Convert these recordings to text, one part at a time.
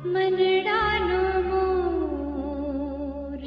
मनडानो मोर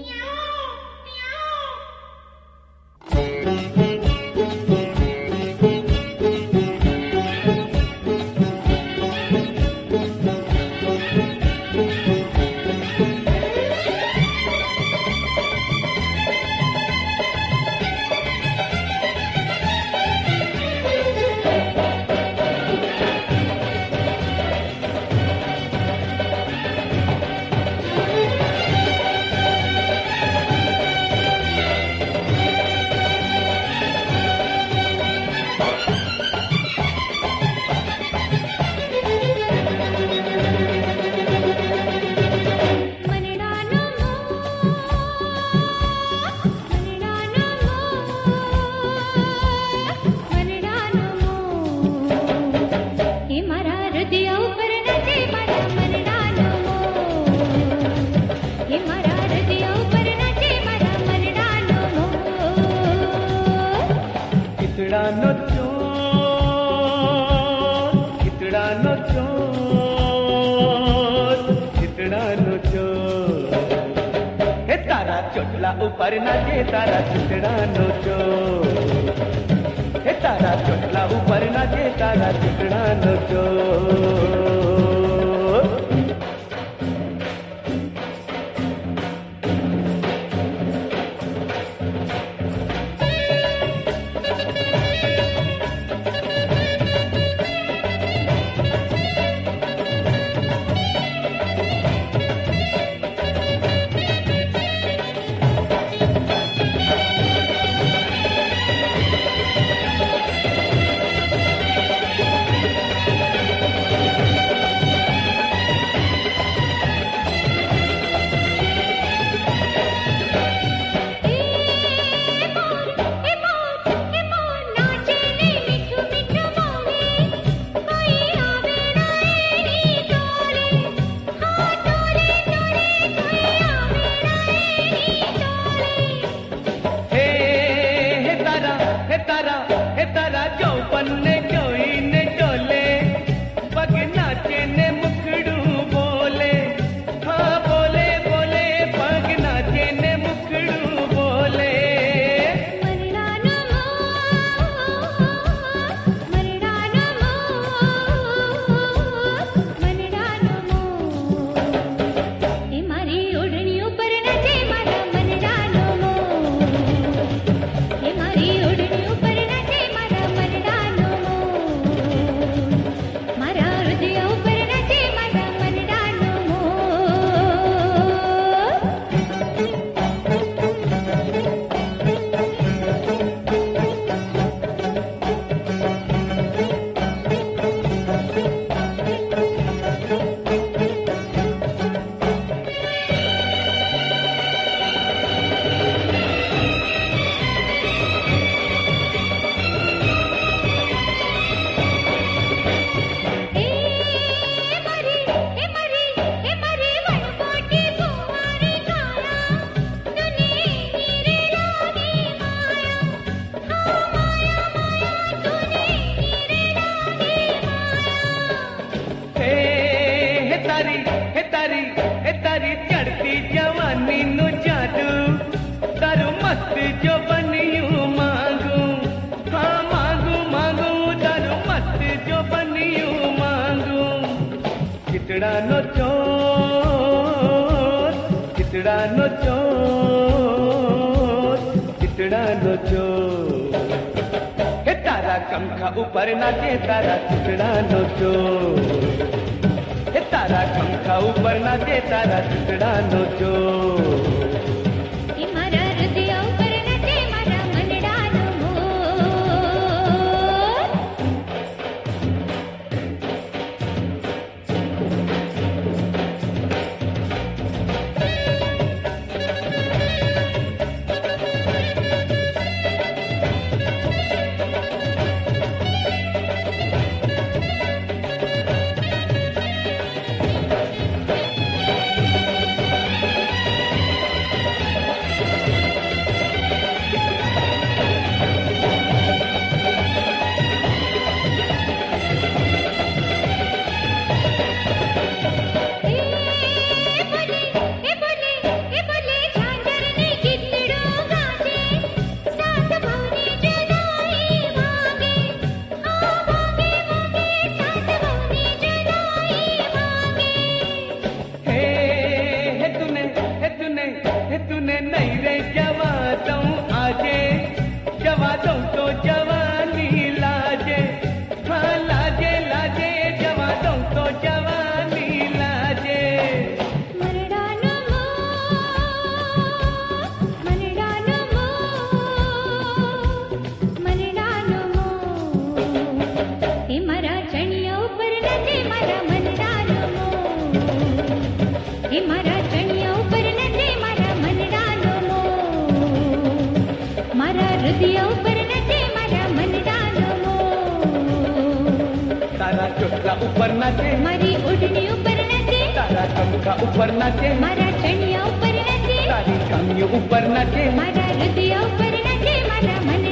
चोटला ऊपर नाचे तारा चितड़ा नोचो, हे तारा चोटला ऊपर नाचे तारा चितड़ा नोचो। हे तारा जो पन्ने जोई ने डोले पग नाचे ने मुखड़ू बोले, हाँ बोले बोले पग नाचे ने मुखड़ू बोले। हे तारी चढ़ती जवानी नु जादू तारू मस्त जो बनियूं मांगू, हाँ मांगू मांगू तारू मस्त जो बनियूं मांगू। चितड़ा नोचो, चितड़ा नोचो, चितड़ा नोचो। हे तारा कमखा ऊपर नाचे तारा चितड़ा नोचो, हे तारा पंखा ऊपर नाचे तारा चितड़ा नोचो। મારા મનડાનો મોર એ મારા ચણિયા ઉપર નચે મારા મનડાનો મોર મારા હૃદય ઉપર નચે મારા મનડાનો મોર તારા ચોટલા ઉપર નાચે મારી ઓઢણી ઉપર નચે તારા ચમકા ઉપર નાચે મારા ચણિયા ઉપર નચે તારી કમીઓ ઉપર નાચે મારા હૃદય ઉપર નચે મારા મન